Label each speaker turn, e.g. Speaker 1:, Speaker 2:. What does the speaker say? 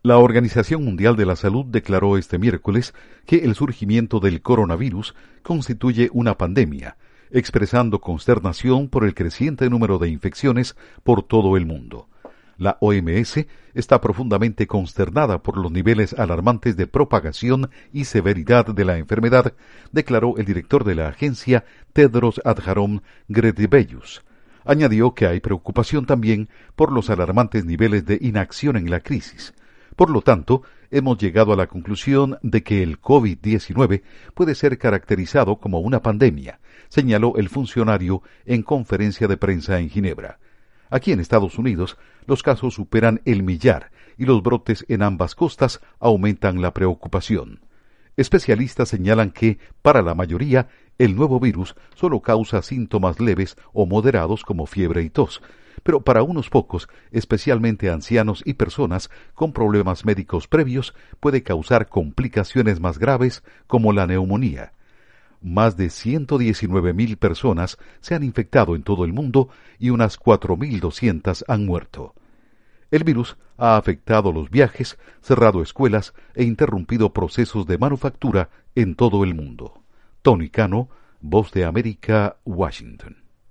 Speaker 1: La Organización Mundial de la Salud declaró este miércoles que el surgimiento del coronavirus constituye una pandemia, expresando consternación por el creciente número de infecciones por todo el mundo. La OMS está profundamente consternada por los niveles alarmantes de propagación y severidad de la enfermedad, declaró el director de la agencia, Tedros Adhanom Ghebreyesus. Añadió que hay preocupación también por los alarmantes niveles de inacción en la crisis. Por lo tanto, hemos llegado a la conclusión de que el COVID-19 puede ser caracterizado como una pandemia, señaló el funcionario en conferencia de prensa en Ginebra. Aquí en Estados Unidos, los casos superan el 1.000.000 y los brotes en ambas costas aumentan la preocupación. Especialistas señalan que, para la mayoría, el nuevo virus solo causa síntomas leves o moderados como fiebre y tos, pero para unos pocos, especialmente ancianos y personas con problemas médicos previos, puede causar complicaciones más graves como la neumonía. Más de 119.000 personas se han infectado en todo el mundo y unas 4.200 han muerto. El virus ha afectado los viajes, cerrado escuelas e interrumpido procesos de manufactura en todo el mundo. Tony Cano, Voz de América, Washington.